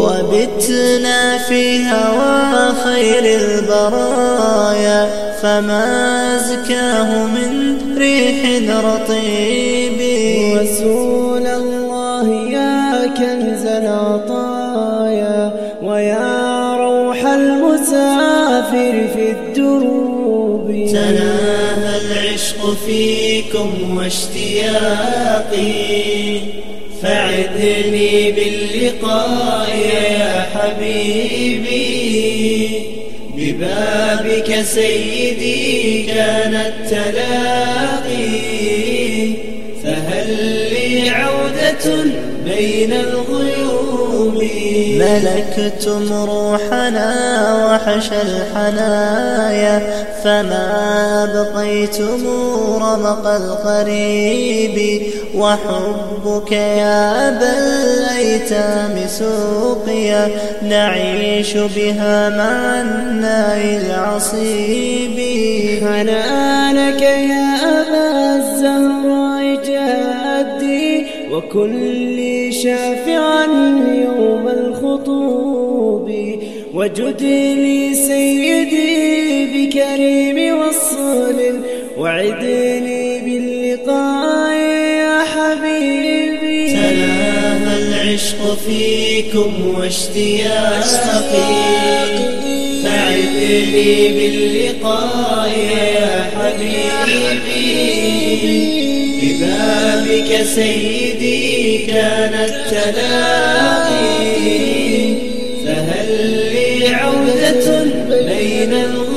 وبتنا في هوى خير البرايا فما زكاه من ريح رطيب. رسول الله يا كنز العطايا ويا روح المسافر في الدروب. تناهى العشق فيكم واشتياقي فعدني باللقاء يا حبيبي. ببابك سيدي كان التلاقي فهل لي عودة بين الغيوب. ملكتم روحنا وحش الحنايا فما أبقيتم رمق القريب. وحبك يا أبا الأيتام سوقيا نعيش بها مع الناء العصيب. حنانك يا أبا الزهراء جادي وكل شافعا يوم الخطوب. وجد لي سيدي بكريم وصل وعدني باللقاء يا حبيبي. تناهى العشق فيكم واشتياقي فعدني باللقاء يا حبيبي. ببابك سيدي كان التلاقي فهل لي عودة بين